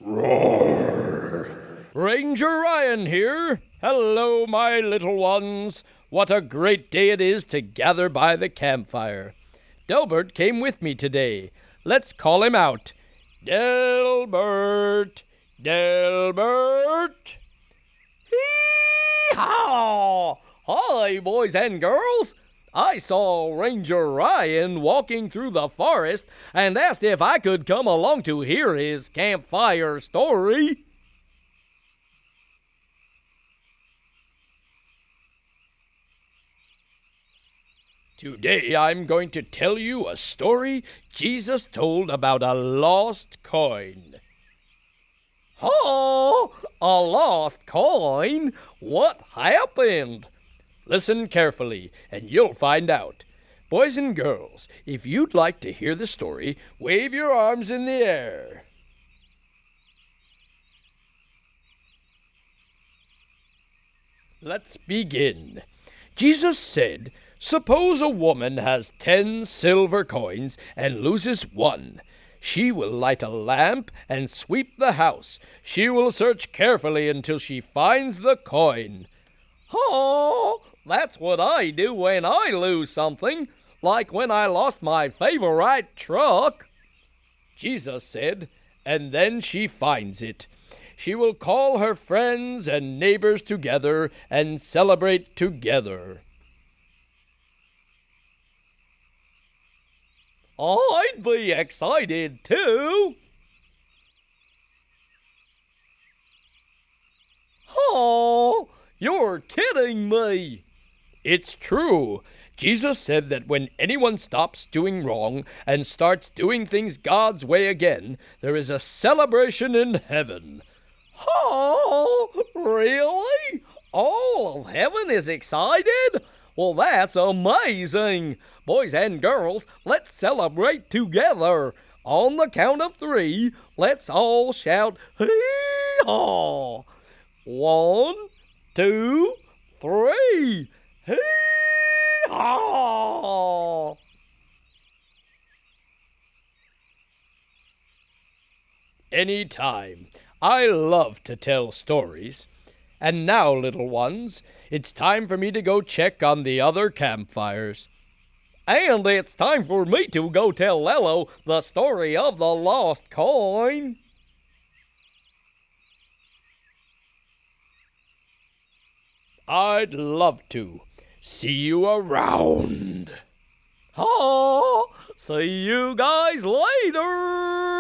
Roar! Ranger Ryan here. Hello, my little ones. What a great day it is to gather by the campfire. Delbert came with me today. Let's call him out. Delbert! Delbert! Hee-haw! Hi, boys and girls. I saw Ranger Ryan walking through the forest and asked if I could come along to hear his campfire story. Today I'm going to tell you a story Jesus told about a lost coin. Oh, a lost coin? What happened? Listen carefully, and you'll find out. Boys and girls, if you'd like to hear the story, wave your arms in the air. Let's begin. Jesus said, "Suppose a woman has 10 silver coins and loses one. She will light a lamp and sweep the house. She will search carefully until she finds the coin." Oh, that's what I do when I lose something, like when I lost my favorite truck. Jesus said, "And then she finds it. She will call her friends and neighbors together and celebrate together." I'd be excited too. Oh, you're kidding me. It's true. Jesus said that when anyone stops doing wrong and starts doing things God's way again, there is a celebration in heaven. Oh, really? All of heaven is excited? Well, that's amazing. Boys and girls, let's celebrate together. On the count of 3, let's all shout, hee-haw. 1, 2, 3. Hee-haw. Anytime. I love to tell stories. And now, little ones, it's time for me to go check on the other campfires. And it's time for me to go tell Lello the story of the lost coin. I'd love to. See you around. Oh, see you guys later.